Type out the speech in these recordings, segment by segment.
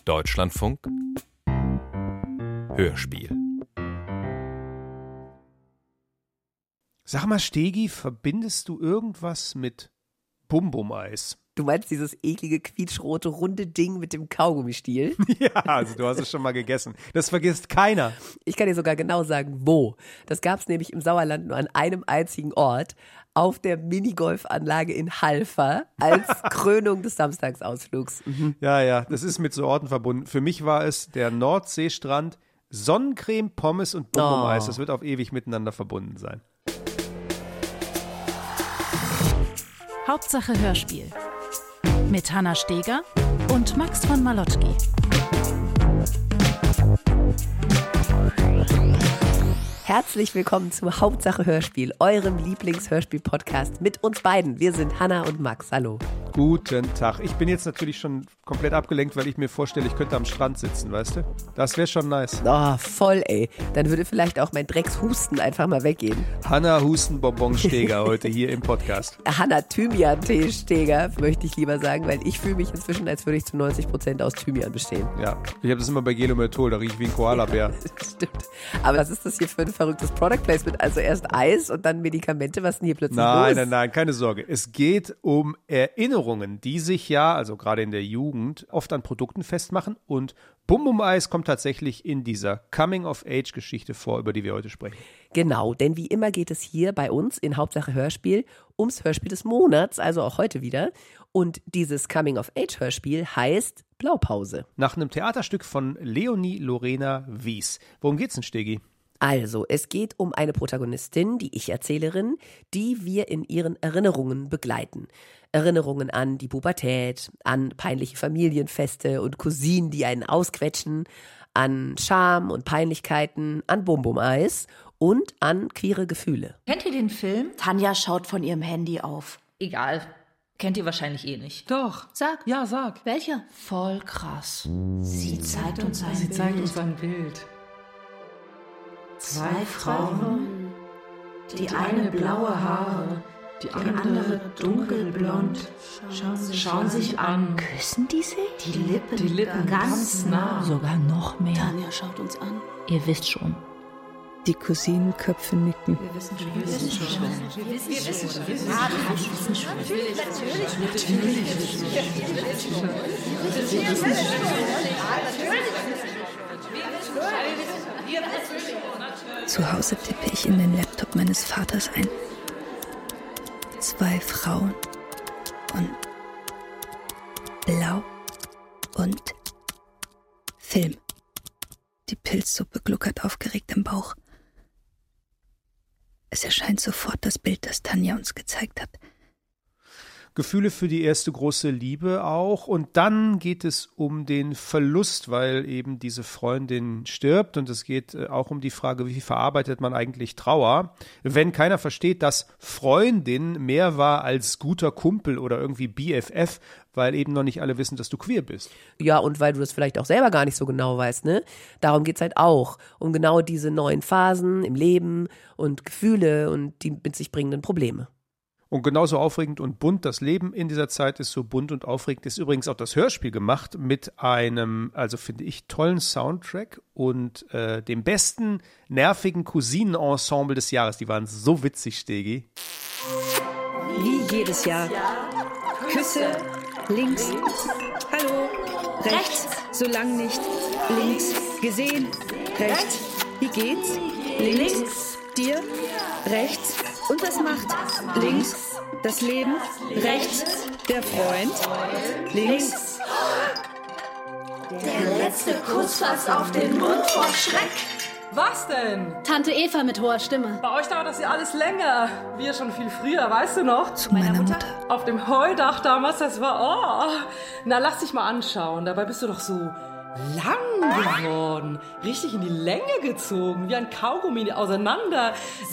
Deutschlandfunk Hörspiel. Sag mal, Stegi, verbindest du irgendwas mit Bum-Bum-Eis? Du meinst dieses eklige, quietschrote, runde Ding mit dem Kaugummistiel? Ja, also du hast es schon mal gegessen. Das vergisst keiner. Ich kann dir sogar genau sagen, wo. Das gab es nämlich im Sauerland nur an einem einzigen Ort, auf der Minigolfanlage in Halver, als Krönung des Samstagsausflugs. Ja, das ist mit so Orten verbunden. Für mich war es der Nordseestrand, Sonnencreme, Pommes und Bum-Bum-Eis. Das wird auf ewig miteinander verbunden sein. Hauptsache Hörspiel. Mit Hanna Steger und Max von Malotki. Herzlich willkommen zu Hauptsache Hörspiel, eurem Lieblingshörspiel-Podcast mit uns beiden. Wir sind Hanna und Max. Hallo. Guten Tag. Ich bin jetzt natürlich schon komplett abgelenkt, weil ich mir vorstelle, ich könnte am Strand sitzen, weißt du? Das wäre schon nice. Oh, voll, ey. Dann würde vielleicht auch mein Dreckshusten einfach mal weggehen. Hanna Hustenbonbon-Steger heute hier im Podcast. Hanna Thymian-Tee-Steger, möchte ich lieber sagen, weil ich fühle mich inzwischen, als würde ich zu 90% aus Thymian bestehen. Ja, ich habe das immer bei Gelomethol, da rieche ich wie ein Koalabär. Stimmt. Aber was ist das hier für ein verrücktes Product Placement? Also erst Eis und dann Medikamente, was denn hier plötzlich los? Nein, keine Sorge. Es geht um Erinnerungen, die sich ja, also gerade in der Jugend, oft an Produkten festmachen. Und Bum-Bum-Eis kommt tatsächlich in dieser Coming-of-Age-Geschichte vor, über die wir heute sprechen. Genau, denn wie immer geht es hier bei uns in Hauptsache Hörspiel ums Hörspiel des Monats, also auch heute wieder. Und dieses Coming-of-Age-Hörspiel heißt Blaupause. Nach einem Theaterstück von Leonie Lorena Wies. Worum geht's denn, Stegi? Also, es geht um eine Protagonistin, die Ich-Erzählerin, die wir in ihren Erinnerungen begleiten. Erinnerungen an die Pubertät, an peinliche Familienfeste und Cousinen, die einen ausquetschen, an Scham und Peinlichkeiten, an Bum-Bum-Eis und an queere Gefühle. Kennt ihr den Film? Tanja schaut von ihrem Handy auf. Egal. Kennt ihr wahrscheinlich eh nicht. Doch. Sag. Ja, sag. Welcher? Voll krass. Sie zeigt uns ein Sie Bild. zeigt uns ein Bild. Zwei Frauen. Die eine blaue Haare, die andere dunkelblond. Schauen sich an. Küssen die sich? Die Lippen, Die Lippen ganz nah. Sogar noch mehr. Tanja schaut uns an. Ihr wisst schon. Die Cousinenköpfe nicken. Wir wissen schon. Zu Hause tippe ich in den Laptop meines Vaters ein. 2 Frauen und Blau und Film. Die Pilzsuppe gluckert aufgeregt im Bauch. Es erscheint sofort das Bild, das Tanja uns gezeigt hat. Gefühle für die erste große Liebe auch. Und dann geht es um den Verlust, weil eben diese Freundin stirbt. Und es geht auch um die Frage, wie verarbeitet man eigentlich Trauer, wenn keiner versteht, dass Freundin mehr war als guter Kumpel oder irgendwie BFF, weil eben noch nicht alle wissen, dass du queer bist. Ja, und weil du das vielleicht auch selber gar nicht so genau weißt, ne? Darum geht's halt auch. Um genau diese neuen Phasen im Leben und Gefühle und die mit sich bringenden Probleme. Und genauso aufregend und bunt das Leben in dieser Zeit ist, so bunt und aufregend ist übrigens auch das Hörspiel gemacht mit einem, also finde ich, tollen Soundtrack und dem besten nervigen Cousinenensemble des Jahres. Die waren so witzig, Stegi. Wie jedes Jahr. Küsse, links. Hallo, rechts. So lang nicht. Links. Gesehen, rechts. Wie geht's? Links. Dir, rechts. Und was macht? Links. Das Leben, rechts. Der Freund, links. Der letzte Kuss fast auf den Mund vor Schreck. Was denn? Tante Eva mit hoher Stimme. Bei euch dauert das ja alles länger. Wir schon viel früher, weißt du noch? Zu meiner Mutter. Auf dem Heudach damals, das war, Na, lass dich mal anschauen. Dabei bist du doch so lang geworden. Richtig in die Länge gezogen. Wie ein Kaugummi auseinander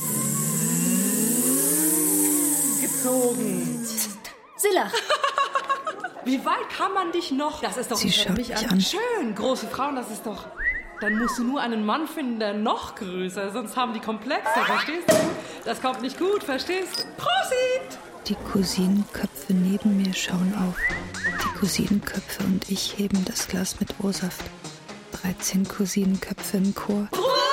gezogen. Silla. Wie weit kann man dich noch? Das ist doch Sie schaut mich an. Schön, große Frauen, das ist doch... Dann musst du nur einen Mann finden, der noch größer ist, sonst haben die Komplexe, verstehst du? Das kommt nicht gut, verstehst du? Prosit! Die Cousinenköpfe neben mir schauen auf. Die Cousinenköpfe und ich heben das Glas mit O-Saft. 13 Cousinenköpfe im Chor.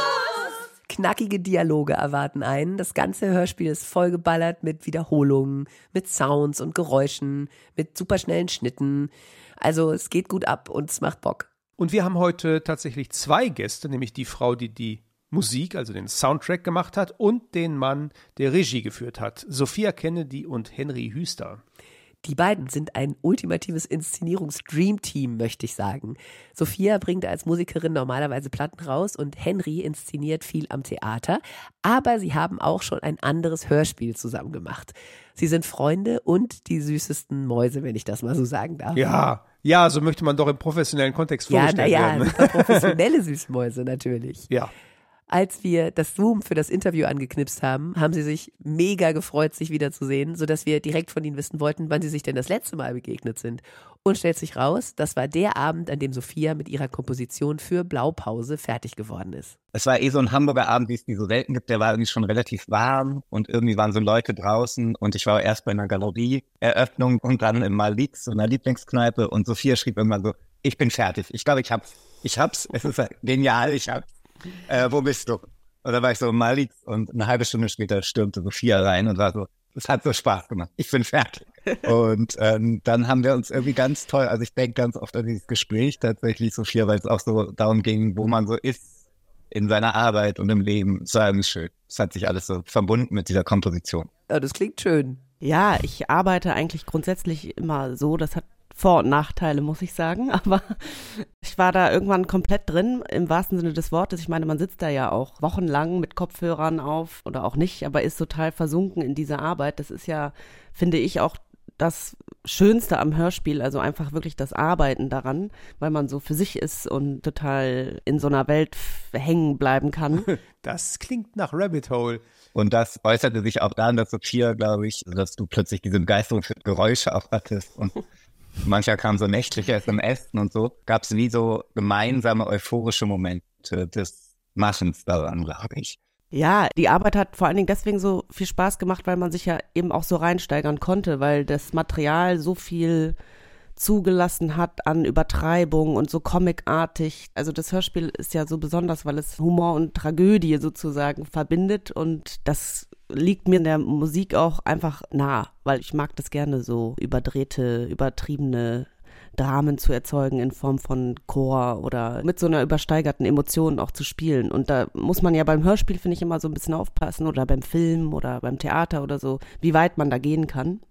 Knackige Dialoge erwarten einen. Das ganze Hörspiel ist vollgeballert mit Wiederholungen, mit Sounds und Geräuschen, mit superschnellen Schnitten. Also es geht gut ab und es macht Bock. Und wir haben heute tatsächlich 2 Gäste, nämlich die Frau, die die Musik, also den Soundtrack gemacht hat, und den Mann, der Regie geführt hat, Sophia Kennedy und Henry Hüster. Die beiden sind ein ultimatives Inszenierungs-Dream-Team, möchte ich sagen. Sophia bringt als Musikerin normalerweise Platten raus und Henry inszeniert viel am Theater, aber sie haben auch schon ein anderes Hörspiel zusammen gemacht. Sie sind Freunde und die süßesten Mäuse, wenn ich das mal so sagen darf. Ja, so möchte man doch im professionellen Kontext vorgestellt werden. Super professionelle Süßmäuse natürlich. Ja. Als wir das Zoom für das Interview angeknipst haben, haben sie sich mega gefreut, sich wiederzusehen, sodass wir direkt von ihnen wissen wollten, wann sie sich denn das letzte Mal begegnet sind. Und stellt sich raus, das war der Abend, an dem Sophia mit ihrer Komposition für Blaupause fertig geworden ist. Es war so ein Hamburger Abend, wie es die so selten gibt. Der war irgendwie schon relativ warm und irgendwie waren so Leute draußen und ich war erst bei einer Galerieeröffnung und dann im Malix, so einer Lieblingskneipe, und Sophia schrieb irgendwann so, ich bin fertig. Ich glaube, ich hab's. Es ist genial, ich hab's. Wo bist du? Und dann war ich so im Malix und eine halbe Stunde später stürmte Sophia rein und war so, es hat so Spaß gemacht, ich bin fertig. Und dann haben wir uns irgendwie ganz toll, also ich denke ganz oft an dieses Gespräch tatsächlich, Sophia, weil es auch so darum ging, wo man so ist in seiner Arbeit und im Leben. Es war irgendwie schön. Es hat sich alles so verbunden mit dieser Komposition. Ja, das klingt schön. Ja, ich arbeite eigentlich grundsätzlich immer so, das hat Vor- und Nachteile, muss ich sagen, aber ich war da irgendwann komplett drin, im wahrsten Sinne des Wortes. Ich meine, man sitzt da ja auch wochenlang mit Kopfhörern auf oder auch nicht, aber ist total versunken in diese Arbeit. Das ist ja, finde ich, auch das Schönste am Hörspiel, also einfach wirklich das Arbeiten daran, weil man so für sich ist und total in so einer Welt hängen bleiben kann. Das klingt nach Rabbit Hole. Und das äußerte sich auch daran, dass Sophia, glaube ich, dass du plötzlich diese Begeisterung für Geräusche auch hattest und manchmal kamen so nächtliche SMS und so. Gab es wie so gemeinsame euphorische Momente des Machens daran, glaube ich. Ja, die Arbeit hat vor allen Dingen deswegen so viel Spaß gemacht, weil man sich ja eben auch so reinsteigern konnte, weil das Material so viel zugelassen hat an Übertreibung und so comicartig. Also das Hörspiel ist ja so besonders, weil es Humor und Tragödie sozusagen verbindet und das liegt mir in der Musik auch einfach nah, weil ich mag das gerne, so überdrehte, übertriebene Dramen zu erzeugen in Form von Chor oder mit so einer übersteigerten Emotion auch zu spielen. Und da muss man ja beim Hörspiel, finde ich, immer so ein bisschen aufpassen oder beim Film oder beim Theater oder so, wie weit man da gehen kann,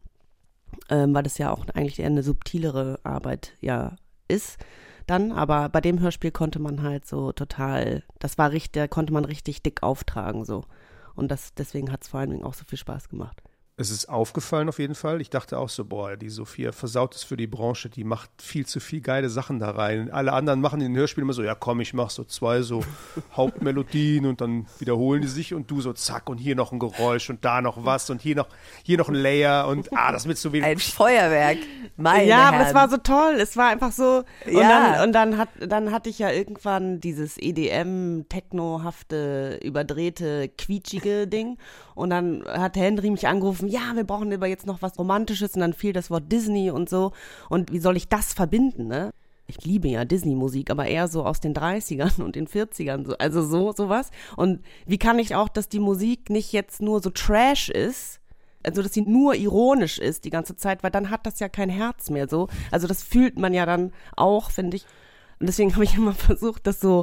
weil das ja auch eigentlich eher eine subtilere Arbeit ja ist dann. Aber bei dem Hörspiel konnte man halt so total, das war richtig, da konnte man richtig dick auftragen so. Und deswegen hat es vor allen Dingen auch so viel Spaß gemacht. Es ist aufgefallen auf jeden Fall. Ich dachte auch so, boah, die Sophia versaut es für die Branche, die macht viel zu viel geile Sachen da rein. Alle anderen machen in den Hörspielen immer so, ja komm, ich mach so 2 so Hauptmelodien und dann wiederholen die sich und du so zack und hier noch ein Geräusch und da noch was und hier noch ein Layer und das mit so wenig. Ein Feuerwerk, meine Ja, Herren. aber es war so toll, es war einfach so, Ja. und dann hatte ich ja irgendwann dieses EDM-Techno-hafte, überdrehte, quietschige Ding und dann hat Henry mich angerufen, ja, wir brauchen aber jetzt noch was Romantisches und dann fiel das Wort Disney und so und wie soll ich das verbinden, ne? Ich liebe ja Disney-Musik, aber eher so aus den 30ern und den 40ern, so, also sowas. Und wie kann ich auch, dass die Musik nicht jetzt nur so Trash ist, also dass sie nur ironisch ist die ganze Zeit, weil dann hat das ja kein Herz mehr so. Also das fühlt man ja dann auch, finde ich. Und deswegen habe ich immer versucht, das so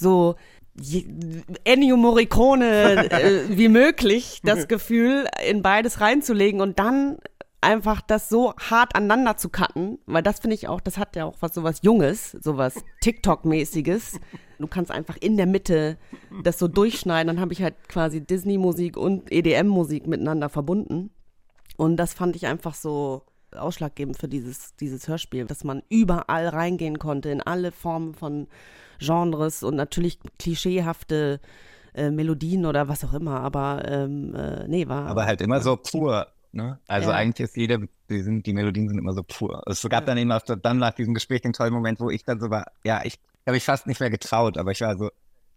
Ennio Morricone wie möglich das Gefühl in beides reinzulegen und dann einfach das so hart aneinander zu cutten, weil das finde ich auch, das hat ja auch sowas Junges, sowas TikTok-mäßiges. Du kannst einfach in der Mitte das so durchschneiden, dann habe ich halt quasi Disney-Musik und EDM-Musik miteinander verbunden und das fand ich einfach so ausschlaggebend für dieses Hörspiel, dass man überall reingehen konnte, in alle Formen von Genres und natürlich klischeehafte Melodien oder was auch immer, aber war... Aber halt immer so pur, ne? Also eigentlich ist die Melodien sind immer so pur. Es gab dann eben dann nach diesem Gespräch den tollen Moment, wo ich dann so war, ja, ich habe mich fast nicht mehr getraut, aber ich war so,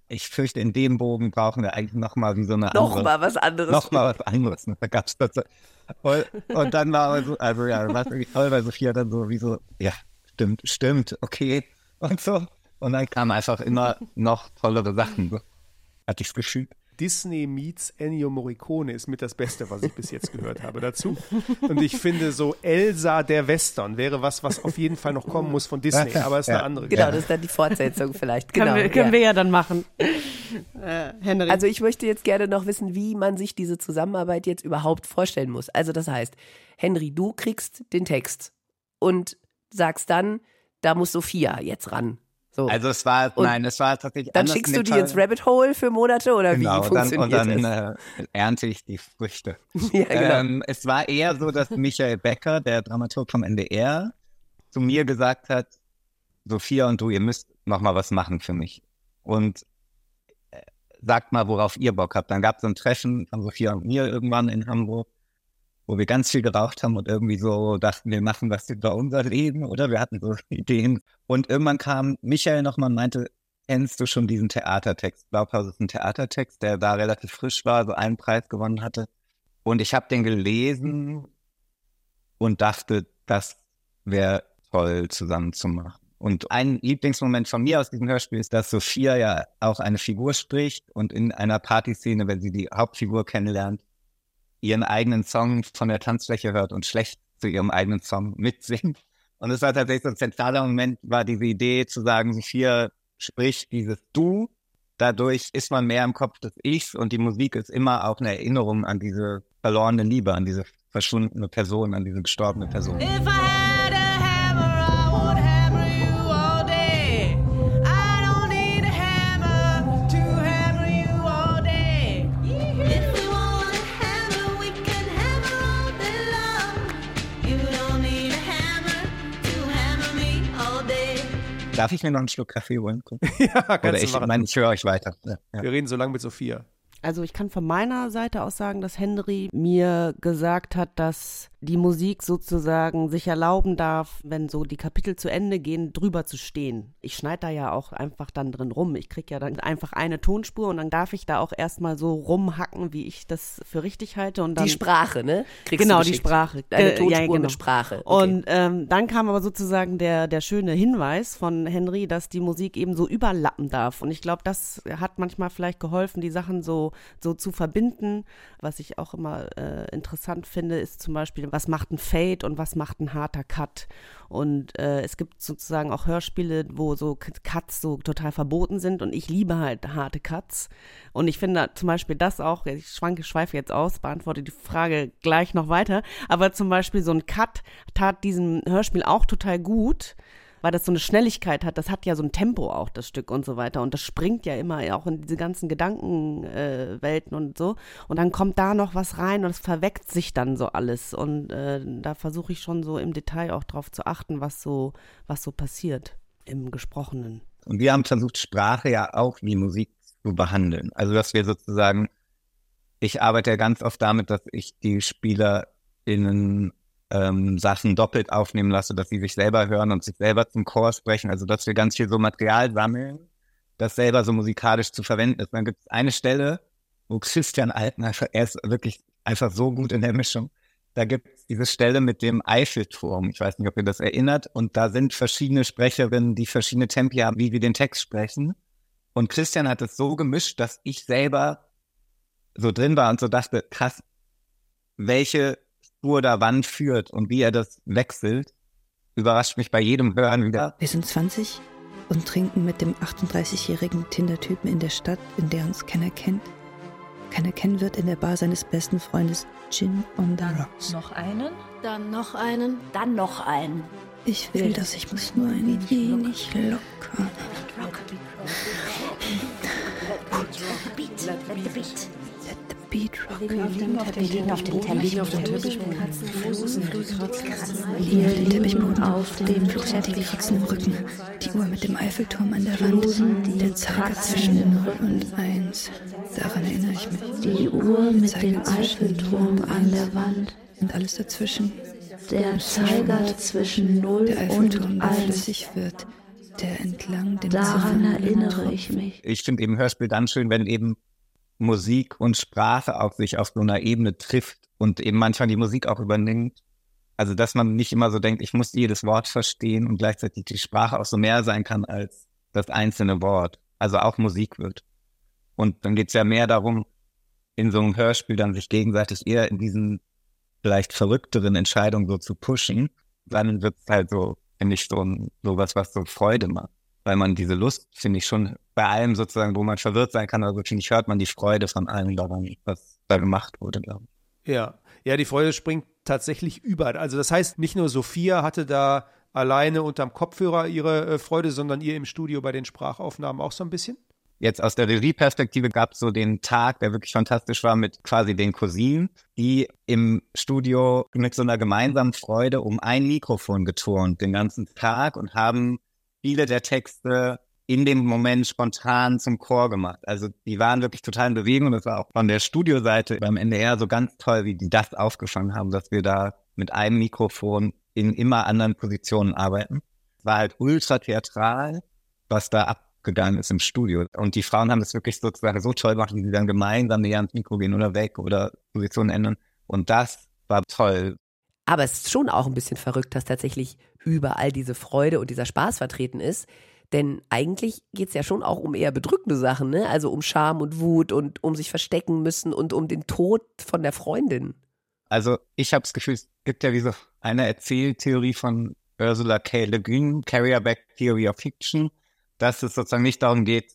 ich fürchte, in dem Bogen brauchen wir eigentlich nochmal wie so eine andere. Nochmal was anderes. Nochmal was anderes. Da gab's das so. Und dann war aber so, also ja, war wirklich toll, weil Sophia dann so wie so, ja, stimmt, okay und so. Und dann kamen einfach immer noch tollere Sachen. So. Hatte ich das Gefühl. Disney meets Ennio Morricone ist mit das Beste, was ich bis jetzt gehört habe dazu. Und ich finde, so Elsa der Western wäre was auf jeden Fall noch kommen muss von Disney, aber ist eine andere Genau, das ist dann die Fortsetzung vielleicht. Genau, können wir ja dann machen. Henry. Also ich möchte jetzt gerne noch wissen, wie man sich diese Zusammenarbeit jetzt überhaupt vorstellen muss. Also das heißt, Henry, du kriegst den Text und sagst dann, da muss Sophia jetzt ran. So. Also es war tatsächlich dann anders. Schickst du die ins Rabbit Hole für Monate oder genau, wie funktioniert das? Und dann ernte ich die Früchte. Ja, genau. Es war eher so, dass Michael Becker, der Dramaturg vom NDR, zu mir gesagt hat, Sophia und du, ihr müsst noch mal was machen für mich. Und sagt mal, worauf ihr Bock habt. Dann gab es so ein Treffen von Sophia und mir irgendwann in Hamburg, wo wir ganz viel geraucht haben und irgendwie so dachten, wir machen was über unser Leben, oder? Wir hatten so Ideen. Und irgendwann kam Michael nochmal und meinte, kennst du schon diesen Theatertext? Blaupause ist ein Theatertext, der da relativ frisch war, so einen Preis gewonnen hatte. Und ich habe den gelesen und dachte, das wäre toll zusammen zu machen. Und ein Lieblingsmoment von mir aus diesem Hörspiel ist, dass Sophia ja auch eine Figur spricht und in einer Partyszene, wenn sie die Hauptfigur kennenlernt, ihren eigenen Song von der Tanzfläche hört und schlecht zu ihrem eigenen Song mitsingt. Und es war tatsächlich so ein zentraler Moment, war diese Idee zu sagen, Sophia spricht dieses Du, dadurch ist man mehr im Kopf des Ichs und die Musik ist immer auch eine Erinnerung an diese verlorene Liebe, an diese verschwundene Person, an diese gestorbene Person. Darf ich mir noch einen Schluck Kaffee holen? Ja, kannst du machen. Ich höre euch weiter. Ja. Wir reden so lange mit Sophia. Also ich kann von meiner Seite aus sagen, dass Henry mir gesagt hat, dass die Musik sozusagen sich erlauben darf, wenn so die Kapitel zu Ende gehen, drüber zu stehen. Ich schneide da ja auch einfach dann drin rum. Ich kriege ja dann einfach eine Tonspur und dann darf ich da auch erstmal so rumhacken, wie ich das für richtig halte. Und dann, die Sprache, ne? Genau, die Sprache. Eine Tonspur ja, genau. Mit Sprache. Okay. Und dann kam aber sozusagen der schöne Hinweis von Henry, dass die Musik eben so überlappen darf. Und ich glaube, das hat manchmal vielleicht geholfen, die Sachen so zu verbinden. Was ich auch immer interessant finde, ist zum Beispiel, was macht ein Fade und was macht ein harter Cut. Und es gibt sozusagen auch Hörspiele, wo so Cuts so total verboten sind und ich liebe halt harte Cuts. Und ich finde zum Beispiel das auch, ich schweife jetzt aus, beantworte die Frage gleich noch weiter, aber zum Beispiel so ein Cut tat diesem Hörspiel auch total gut, weil das so eine Schnelligkeit hat, das hat ja so ein Tempo auch, das Stück und so weiter und das springt ja immer auch in diese ganzen Gedankenwelten und so und dann kommt da noch was rein und es verweckt sich dann so alles und da versuche ich schon so im Detail auch drauf zu achten, was so passiert im Gesprochenen. Und wir haben versucht, Sprache ja auch wie Musik zu behandeln, also dass wir sozusagen, ich arbeite ja ganz oft damit, dass ich die SpielerInnen Sachen doppelt aufnehmen lasse, dass sie sich selber hören und sich selber zum Chor sprechen, also dass wir ganz viel so Material sammeln, das selber so musikalisch zu verwenden ist. Dann gibt es eine Stelle, wo Christian Alten, er ist wirklich einfach so gut in der Mischung, da gibt es diese Stelle mit dem Eiffelturm, ich weiß nicht, ob ihr das erinnert, und da sind verschiedene Sprecherinnen, die verschiedene Tempi haben, wie wir den Text sprechen, und Christian hat es so gemischt, dass ich selber so drin war und so dachte, krass, welche Spur da wann führt und wie er das wechselt, überrascht mich bei jedem Hören wieder. Wir sind 20 und trinken mit dem 38-jährigen Tinder-Typen in der Stadt, in der uns keiner kennt. Keiner kennen wird in der Bar seines besten Freundes Gin on the Rocks. Noch einen? Dann noch einen. Dann noch einen. Ich will, dass ich mich nur ein wenig lockern. Beat rock. Wir liegen auf dem Teppich. Den Teppichboden auf dem Flugzeug fixen im Rücken. Die Uhr mit dem Eiffelturm an der Wand. Der Zeiger zwischen 0 und 1. Daran erinnere ich mich. Die Uhr mit dem Eiffelturm an der Wand. Und alles dazwischen. Der Zeiger zwischen 0 der Eiffelturm, und der 1. flüssig wird. der entlang dem Daran erinnere ich mich. Ich finde eben Hörspiel dann schön, wenn eben Musik und Sprache auch sich auf so einer Ebene trifft und eben manchmal die Musik auch übernimmt. Also, dass man nicht immer so denkt, ich muss jedes Wort verstehen und gleichzeitig die Sprache auch so mehr sein kann als das einzelne Wort. Also auch Musik wird. Und dann geht's ja mehr darum, in so einem Hörspiel dann sich gegenseitig eher in diesen vielleicht verrückteren Entscheidungen so zu pushen. Dann wird's halt so, finde ich, sowas, was so Freude macht. Weil man diese Lust, finde ich, schon bei allem sozusagen, wo man verwirrt sein kann, also finde ich, hört man die Freude von allem daran, was da gemacht wurde, glaube ich. Ja, die Freude springt tatsächlich überall. Also das heißt, nicht nur Sophia hatte da alleine unterm Kopfhörer ihre Freude, sondern ihr im Studio bei den Sprachaufnahmen auch so ein bisschen? Jetzt aus der Regieperspektive gab es so den Tag, der wirklich fantastisch war, mit quasi den Cousinen, die im Studio mit so einer gemeinsamen Freude um ein Mikrofon geturnt den ganzen Tag und haben viele der Texte in dem Moment spontan zum Chor gemacht. Also die waren wirklich total in Bewegung und das war auch von der Studioseite beim NDR so ganz toll, wie die das aufgefangen haben, dass wir da mit einem Mikrofon in immer anderen Positionen arbeiten. Es war halt ultra theatral, was da abgegangen ist im Studio. Und die Frauen haben das wirklich sozusagen so toll gemacht, wie sie dann gemeinsam näher ans Mikro gehen oder weg oder Positionen ändern. Und das war toll. Aber es ist schon auch ein bisschen verrückt, dass tatsächlich überall diese Freude und dieser Spaß vertreten ist. Denn eigentlich geht es ja schon auch um eher bedrückende Sachen, ne? Also um Scham und Wut und um sich verstecken müssen und um den Tod von der Freundin. Also ich habe das Gefühl, es gibt ja wie so eine Erzähltheorie von Ursula K. Le Guin, Carrier-Back Theory of Fiction, dass es sozusagen nicht darum geht,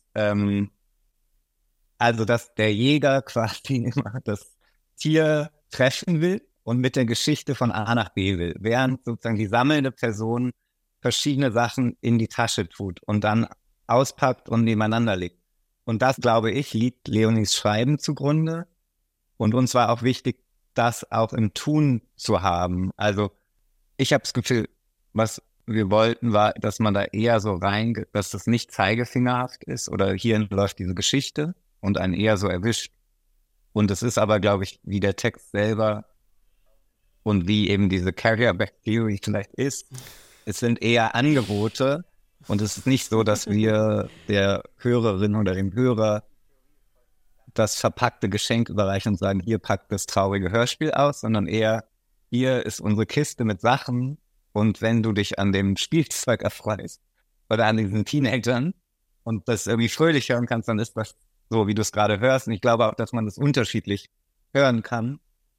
also dass der Jäger quasi immer das Tier treffen will und mit der Geschichte von A nach B will, während sozusagen die sammelnde Person verschiedene Sachen in die Tasche tut und dann auspackt und nebeneinander legt. Und das, glaube ich, liegt Leonies Schreiben zugrunde. Und uns war auch wichtig, das auch im Tun zu haben. Also ich habe das Gefühl, was wir wollten, war, dass man da eher so dass das nicht zeigefingerhaft ist oder hierhin läuft diese Geschichte und einen eher so erwischt. Und es ist aber, glaube ich, wie der Text selber und wie eben diese Carrier-Back Theory vielleicht ist, es sind eher Angebote und es ist nicht so, dass wir der Hörerin oder dem Hörer das verpackte Geschenk überreichen und sagen, hier packt das traurige Hörspiel aus, sondern eher, hier ist unsere Kiste mit Sachen und wenn du dich an dem Spielzeug erfreust oder an diesen Teenagern und das irgendwie fröhlich hören kannst, dann ist das so, wie du es gerade hörst. Und ich glaube auch, dass man das unterschiedlich hören kann.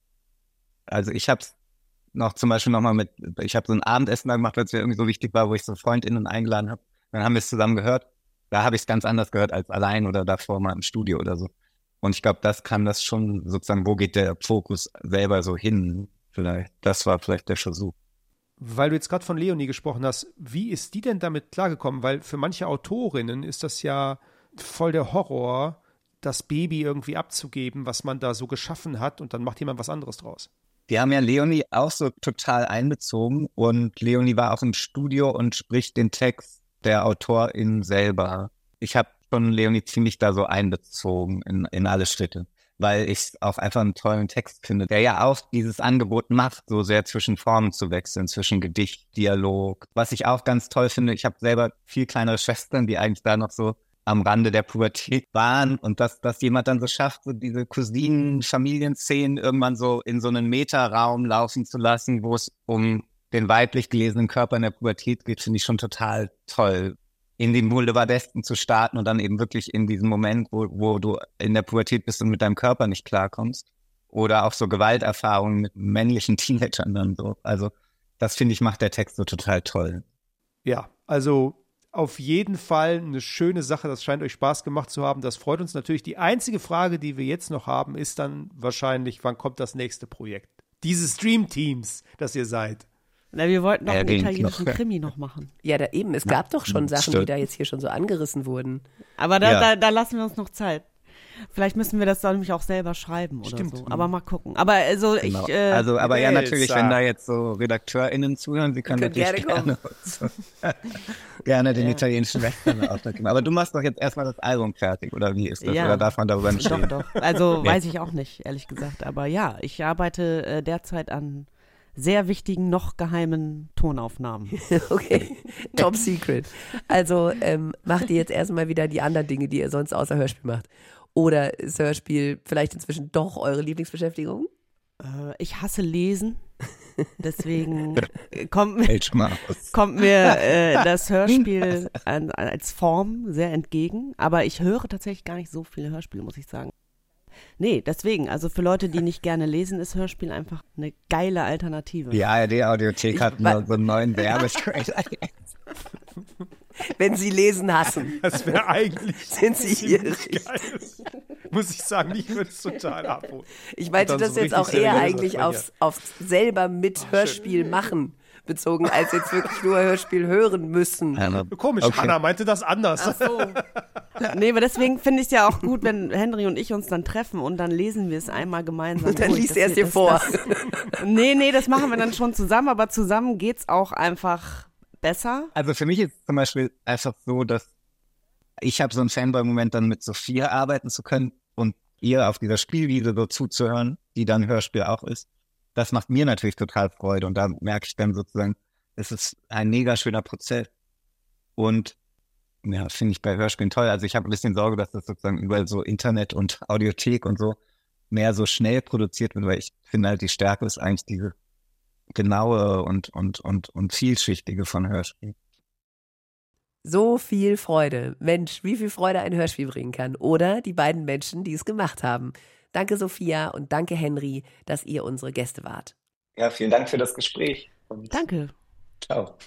Also ich habe es noch zum Beispiel nochmal ich habe so ein Abendessen da gemacht, weil es mir irgendwie so wichtig war, wo ich so FreundInnen eingeladen habe. Dann haben wir es zusammen gehört. Da habe ich es ganz anders gehört als allein oder davor mal im Studio oder so. Und ich glaube, das kann das schon sozusagen, wo geht der Fokus selber so hin vielleicht. Das war vielleicht der Versuch. Weil du jetzt gerade von Leonie gesprochen hast, wie ist die denn damit klargekommen? Weil für manche Autorinnen ist das ja voll der Horror, das Baby irgendwie abzugeben, was man da so geschaffen hat und dann macht jemand was anderes draus. Die haben ja Leonie auch so total einbezogen und Leonie war auch im Studio und spricht den Text der Autorin selber. Ich habe schon Leonie ziemlich da so einbezogen in alle Schritte, weil ich auch einfach einen tollen Text finde, der ja auch dieses Angebot macht, so sehr zwischen Formen zu wechseln, zwischen Gedicht, Dialog. Was ich auch ganz toll finde, ich habe selber viel kleinere Schwestern, die eigentlich da noch so am Rande der Pubertät waren und dass jemand dann so schafft, so diese Cousinen-Familienszenen irgendwann so in so einen Metaraum laufen zu lassen, wo es um den weiblich gelesenen Körper in der Pubertät geht, finde ich schon total toll. In den Boulevardesten zu starten und dann eben wirklich in diesem Moment, wo du in der Pubertät bist und mit deinem Körper nicht klarkommst. Oder auch so Gewalterfahrungen mit männlichen Teenagern dann so. Also das, finde ich, macht der Text so total toll. Ja, also auf jeden Fall eine schöne Sache, das scheint euch Spaß gemacht zu haben, das freut uns natürlich. Die einzige Frage, die wir jetzt noch haben, ist dann wahrscheinlich, wann kommt das nächste Projekt? Dieses Dream-Teams, das ihr seid. Na, wir wollten noch einen italienischen Krimi noch machen. Ja, es gab doch schon Sachen, die da jetzt hier schon so angerissen wurden. Aber da lassen wir uns noch Zeit. Vielleicht müssen wir das dann nämlich auch selber schreiben oder Stimmt. so. Aber mal gucken. Aber also genau. Aber ja, natürlich, wenn da jetzt so RedakteurInnen zuhören, sie können natürlich gerne den italienischen Western Auftrag geben. Aber du machst doch jetzt erstmal das Album fertig, oder wie ist das? Ja. Oder darf man darüber nicht reden? Doch. Also weiß ich auch nicht, ehrlich gesagt. Aber ja, ich arbeite derzeit an sehr wichtigen, noch geheimen Tonaufnahmen. Okay, top secret. Also macht ihr jetzt erstmal wieder die anderen Dinge, die ihr sonst außer Hörspiel macht. Oder ist Hörspiel vielleicht inzwischen doch eure Lieblingsbeschäftigung? Ich hasse Lesen. Deswegen kommt mir das Hörspiel als Form sehr entgegen. Aber ich höre tatsächlich gar nicht so viele Hörspiele, muss ich sagen. Nee, deswegen, also für Leute, die nicht gerne lesen, ist Hörspiel einfach eine geile Alternative. Die ARD-Audiothek hat nur so einen neuen Werbetrailer. Wenn Sie Lesen hassen. Das wäre eigentlich sind Sie irrig. Geil. Muss ich sagen, ich würde es total abholen. Ich meinte das so jetzt auch eher eigentlich aufs selber mit Hörspiel machen bezogen, als jetzt wirklich nur Hörspiel hören müssen. Komisch, okay. Hannah meinte das anders. Ach so. Nee, aber deswegen finde ich es ja auch gut, wenn Henry und ich uns dann treffen und dann lesen wir es einmal gemeinsam. Und dann liest er es dir vor. Nee, das machen wir dann schon zusammen, aber zusammen geht's auch einfach besser. Also für mich ist es zum Beispiel einfach so, dass ich habe so einen Fanboy-Moment, dann mit Sophia arbeiten zu können und ihr auf dieser Spielwiese so zuzuhören, die dann Hörspiel auch ist. Das macht mir natürlich total Freude und da merke ich dann sozusagen, es ist ein mega schöner Prozess und ja, finde ich bei Hörspielen toll. Also ich habe ein bisschen Sorge, dass das sozusagen überall so Internet und Audiothek und so mehr so schnell produziert wird, weil ich finde halt, die Stärke ist eigentlich diese genaue und vielschichtige von Hörspielen. So viel Freude. Mensch, wie viel Freude ein Hörspiel bringen kann. Oder die beiden Menschen, die es gemacht haben. Danke Sophia und danke Henry, dass ihr unsere Gäste wart. Ja, vielen Dank für das Gespräch. Und danke. Ciao.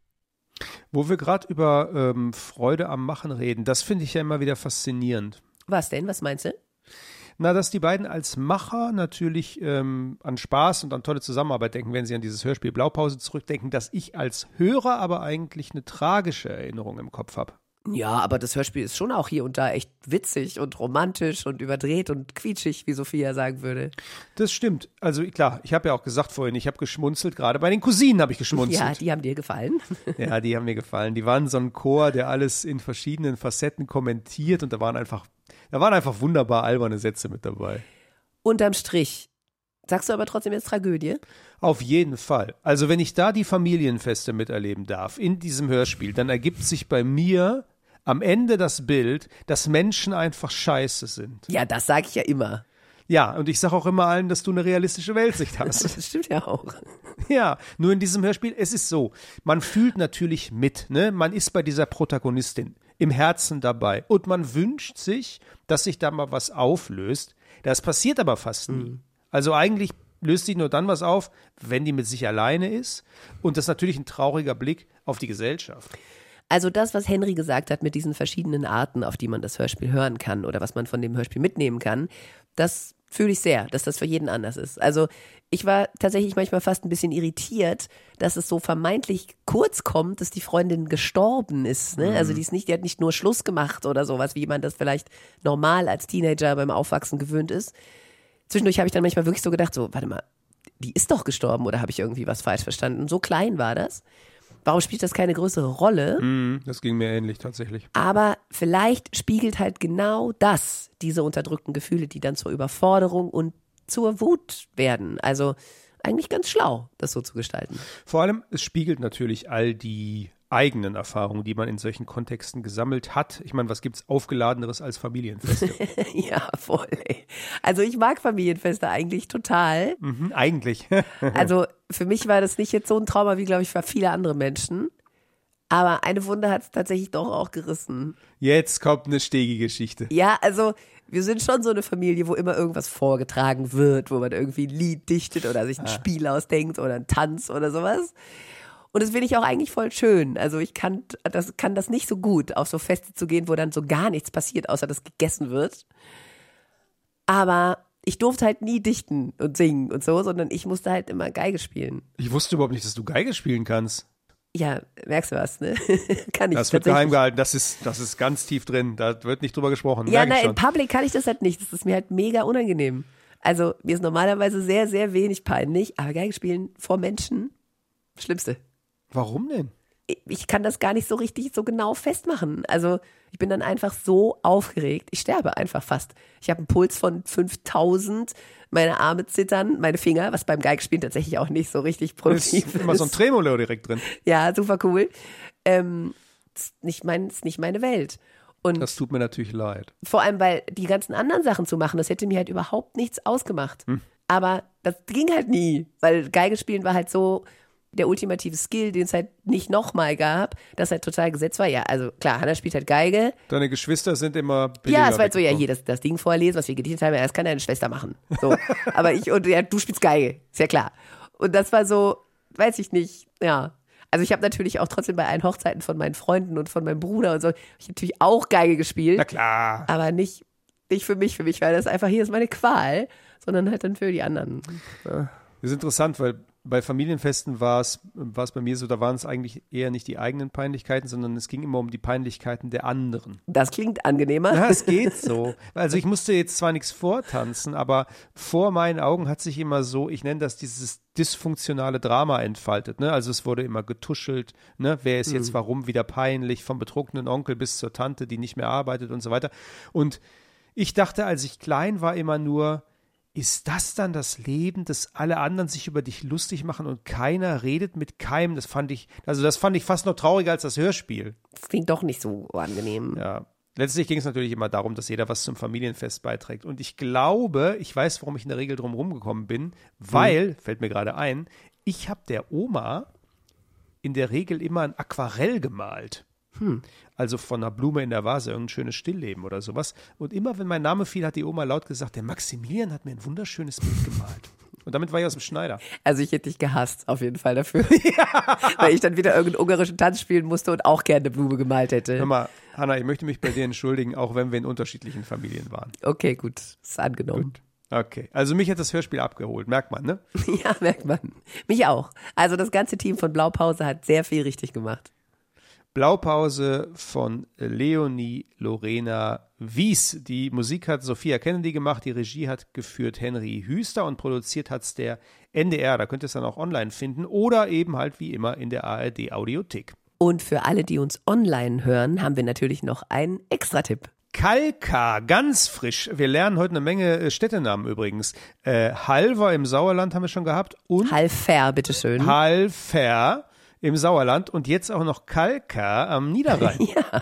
Wo wir gerade über Freude am Machen reden, das finde ich ja immer wieder faszinierend. Was denn? Was meinst du? Na, dass die beiden als Macher natürlich an Spaß und an tolle Zusammenarbeit denken, wenn sie an dieses Hörspiel Blaupause zurückdenken, dass ich als Hörer aber eigentlich eine tragische Erinnerung im Kopf habe. Ja, aber das Hörspiel ist schon auch hier und da echt witzig und romantisch und überdreht und quietschig, wie Sophia sagen würde. Das stimmt. Also klar, ich habe ja auch gesagt vorhin, ich habe geschmunzelt, gerade bei den Cousinen habe ich geschmunzelt. Ja, die haben dir gefallen. Ja, die haben mir gefallen. Die waren so ein Chor, der alles in verschiedenen Facetten kommentiert und da waren einfach wunderbar alberne Sätze mit dabei. Unterm Strich. Sagst du aber trotzdem jetzt Tragödie? Auf jeden Fall. Also wenn ich da die Familienfeste miterleben darf, in diesem Hörspiel, dann ergibt sich bei mir am Ende das Bild, dass Menschen einfach scheiße sind. Ja, das sage ich ja immer. Ja, und ich sage auch immer allen, dass du eine realistische Weltsicht hast. Das stimmt ja auch. Ja, nur in diesem Hörspiel, es ist so, man fühlt natürlich mit, ne? Man ist bei dieser Protagonistin im Herzen dabei und man wünscht sich, dass sich da mal was auflöst. Das passiert aber fast nie. Also eigentlich löst sich nur dann was auf, wenn die mit sich alleine ist und das ist natürlich ein trauriger Blick auf die Gesellschaft. Also das, was Henry gesagt hat mit diesen verschiedenen Arten, auf die man das Hörspiel hören kann oder was man von dem Hörspiel mitnehmen kann, das fühle ich sehr, dass das für jeden anders ist. Also ich war tatsächlich manchmal fast ein bisschen irritiert, dass es so vermeintlich kurz kommt, dass die Freundin gestorben ist. Ne? Also die hat nicht nur Schluss gemacht oder sowas, wie man das vielleicht normal als Teenager beim Aufwachsen gewöhnt ist. Zwischendurch habe ich dann manchmal wirklich so gedacht, so, warte mal, die ist doch gestorben oder habe ich irgendwie was falsch verstanden? So klein war das. Warum spielt das keine größere Rolle? Das ging mir ähnlich tatsächlich. Aber vielleicht spiegelt halt genau das, diese unterdrückten Gefühle, die dann zur Überforderung und zur Wut werden. Also eigentlich ganz schlau, das so zu gestalten. Vor allem, es spiegelt natürlich all die eigenen Erfahrungen, die man in solchen Kontexten gesammelt hat. Ich meine, was gibt's Aufgeladeneres als Familienfeste? Ja, voll. Ey. Also ich mag Familienfeste eigentlich total. Eigentlich. Also für mich war das nicht jetzt so ein Trauma wie, glaube ich, für viele andere Menschen. Aber eine Wunde hat es tatsächlich doch auch gerissen. Jetzt kommt eine Stegi-Geschichte. Ja, also wir sind schon so eine Familie, wo immer irgendwas vorgetragen wird, wo man irgendwie ein Lied dichtet oder sich ein Spiel ausdenkt oder einen Tanz oder sowas. Und das finde ich auch eigentlich voll schön. Also ich kann das nicht so gut, auf so Feste zu gehen, wo dann so gar nichts passiert, außer dass gegessen wird. Aber ich durfte halt nie dichten und singen und so, sondern ich musste halt immer Geige spielen. Ich wusste überhaupt nicht, dass du Geige spielen kannst. Ja, merkst du was, ne? Kann ich. Das wird geheim gehalten, das ist ganz tief drin, da wird nicht drüber gesprochen. Ja, in Public kann ich das halt nicht, das ist mir halt mega unangenehm. Also mir ist normalerweise sehr, sehr wenig peinlich, aber Geige spielen vor Menschen, Schlimmste. Warum denn? ich kann das gar nicht so richtig so genau festmachen. Also ich bin dann einfach so aufgeregt. Ich sterbe einfach fast. Ich habe einen Puls von 5000, meine Arme zittern, meine Finger, was beim Geigenspielen tatsächlich auch nicht so richtig produktiv ist. Ist immer so ein Tremolo direkt drin. Ja, super cool. Ist nicht meine Welt. Und das tut mir natürlich leid. vor allem, weil die ganzen anderen Sachen zu machen, das hätte mir halt überhaupt nichts ausgemacht. Aber das ging halt nie, weil Geigespielen war halt so der ultimative Skill, den es halt nicht nochmal gab, das halt total gesetzt war. Ja, also klar, Hannah spielt halt Geige. Deine Geschwister sind immer billiger. Ja, es war halt so, ja, hier das Ding vorlesen, was wir gedichtet haben, ja, das kann deine Schwester machen. So. Aber du spielst Geige, ist ja klar. Und das war so, weiß ich nicht, ja. Also ich habe natürlich auch trotzdem bei allen Hochzeiten von meinen Freunden und von meinem Bruder und so, ich natürlich auch Geige gespielt. Na klar. Aber nicht für mich. Für mich war das einfach, hier ist meine Qual, sondern halt dann für die anderen. Ja. Das ist interessant, weil bei Familienfesten war es bei mir so, da waren es eigentlich eher nicht die eigenen Peinlichkeiten, sondern es ging immer um die Peinlichkeiten der anderen. Das klingt angenehmer. Ja, es geht so. Also ich musste jetzt zwar nichts vortanzen, aber vor meinen Augen hat sich immer so, ich nenne das dieses dysfunktionale Drama entfaltet. Ne? Also es wurde immer getuschelt, ne? Wer ist jetzt warum wieder peinlich, vom betrunkenen Onkel bis zur Tante, die nicht mehr arbeitet und so weiter. Und ich dachte, als ich klein war, immer nur, ist das dann das Leben, dass alle anderen sich über dich lustig machen und keiner redet mit keinem? Das fand ich fast noch trauriger als das Hörspiel. Das klingt doch nicht so angenehm. Ja. Letztlich ging es natürlich immer darum, dass jeder was zum Familienfest beiträgt. Und ich glaube, ich weiß, warum ich in der Regel drum rumgekommen bin, weil, fällt mir gerade ein, ich habe der Oma in der Regel immer ein Aquarell gemalt. Also von einer Blume in der Vase, irgendein schönes Stillleben oder sowas. Und immer, wenn mein Name fiel, hat die Oma laut gesagt, der Maximilian hat mir ein wunderschönes Bild gemalt. Und damit war ich aus dem Schneider. Also ich hätte dich gehasst, auf jeden Fall dafür. Ja. Weil ich dann wieder irgendeinen ungarischen Tanz spielen musste und auch gerne eine Blume gemalt hätte. Hör mal, Hannah, ich möchte mich bei dir entschuldigen, auch wenn wir in unterschiedlichen Familien waren. Okay, gut. Ist angenommen. Gut. Okay, also mich hat das Hörspiel abgeholt, merkt man, ne? Ja, merkt man. Mich auch. Also das ganze Team von Blaupause hat sehr viel richtig gemacht. Blaupause von Leonie Lorena Wies. Die Musik hat Sophia Kennedy gemacht, die Regie hat geführt Henry Hüster und produziert hat es der NDR. Da könnt ihr es dann auch online finden oder eben halt wie immer in der ARD Audiothek. Und für alle, die uns online hören, haben wir natürlich noch einen Extra-Tipp. Kalkar, ganz frisch. Wir lernen heute eine Menge Städtenamen übrigens. Halver im Sauerland haben wir schon gehabt. Und Halver, bitteschön. Halver im Sauerland und jetzt auch noch Kalkar am Niederrhein. Ja.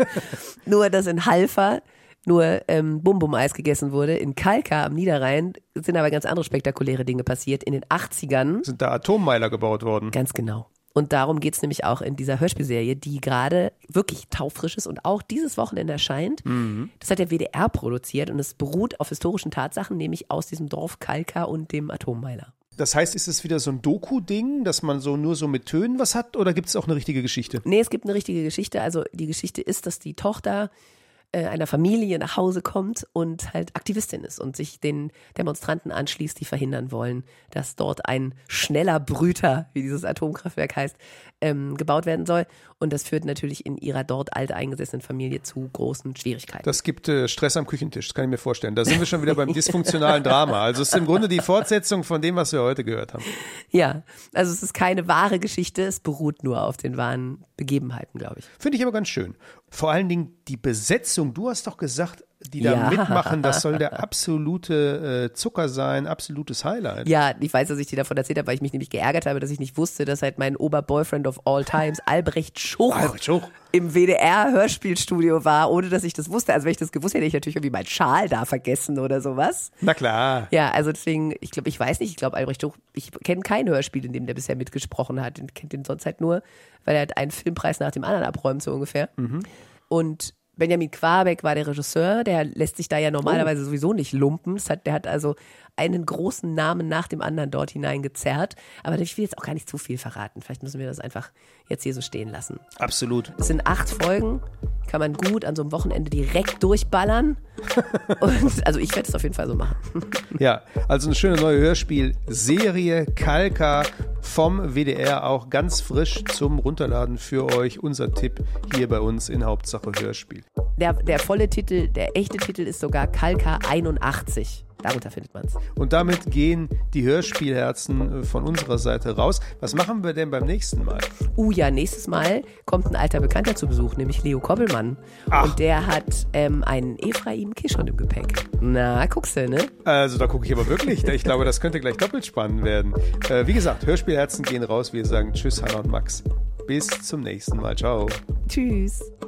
Nur, dass in Halver nur Bum-Bum-Eis gegessen wurde. In Kalkar am Niederrhein sind aber ganz andere spektakuläre Dinge passiert. In den 80ern sind da Atommeiler gebaut worden. Ganz genau. Und darum geht es nämlich auch in dieser Hörspielserie, die gerade wirklich taufrisch ist und auch dieses Wochenende erscheint. Das hat der WDR produziert und es beruht auf historischen Tatsachen, nämlich aus diesem Dorf Kalkar und dem Atommeiler. Das heißt, ist es wieder so ein Doku-Ding, dass man so nur so mit Tönen was hat oder gibt es auch eine richtige Geschichte? Nee, es gibt eine richtige Geschichte. Also die Geschichte ist, dass die Tochter einer Familie nach Hause kommt und halt Aktivistin ist und sich den Demonstranten anschließt, die verhindern wollen, dass dort ein schneller Brüter, wie dieses Atomkraftwerk heißt, gebaut werden soll. Und das führt natürlich in ihrer dort alteingesessenen Familie zu großen Schwierigkeiten. Das gibt Stress am Küchentisch, das kann ich mir vorstellen. Da sind wir schon wieder beim dysfunktionalen Drama. Also es ist im Grunde die Fortsetzung von dem, was wir heute gehört haben. Ja, also es ist keine wahre Geschichte, es beruht nur auf den wahren Begebenheiten, glaube ich. Finde ich aber ganz schön. Vor allen Dingen die Besetzung, du hast doch gesagt, die da mitmachen, das soll der absolute Zucker sein, absolutes Highlight. Ja, ich weiß, dass ich dir davon erzählt habe, weil ich mich nämlich geärgert habe, dass ich nicht wusste, dass halt mein Oberboyfriend of all times, Albrecht Schuch, im WDR-Hörspielstudio war, ohne dass ich das wusste. Also wenn ich das gewusst hätte, hätte ich natürlich irgendwie meinen Schal da vergessen oder sowas. Na klar. Ja, also deswegen, ich glaube Albrecht Schuch, ich kenne kein Hörspiel, in dem der bisher mitgesprochen hat. Ich kenne den sonst halt nur, weil er halt einen Filmpreis nach dem anderen abräumt, so ungefähr. Und Benjamin Quabeck war der Regisseur, der lässt sich da ja normalerweise sowieso nicht lumpen. Der hat also einen großen Namen nach dem anderen dort hineingezerrt. Aber ich will jetzt auch gar nicht zu viel verraten. Vielleicht müssen wir das einfach jetzt hier so stehen lassen. Absolut. Es sind 8 Folgen, kann man gut an so einem Wochenende direkt durchballern. Und also ich werde es auf jeden Fall so machen. Ja, also eine schöne neue Hörspielserie, Kalkar vom WDR, auch ganz frisch zum Runterladen für euch. Unser Tipp hier bei uns in Hauptsache Hörspiel. Der volle Titel, der echte Titel ist sogar Kalkar 81. Darunter findet man es. Und damit gehen die Hörspielherzen von unserer Seite raus. Was machen wir denn beim nächsten Mal? Ja, nächstes Mal kommt ein alter Bekannter zu Besuch, nämlich Leo Kobbelmann. Ach. Und der hat einen Ephraim Kishon im Gepäck. Na, guckst du, ne? Also da gucke ich aber wirklich. Ich glaube, das könnte gleich doppelt spannend werden. Wie gesagt, Hörspielherzen gehen raus. Wir sagen Tschüss, Hannah und Max. Bis zum nächsten Mal. Ciao. Tschüss.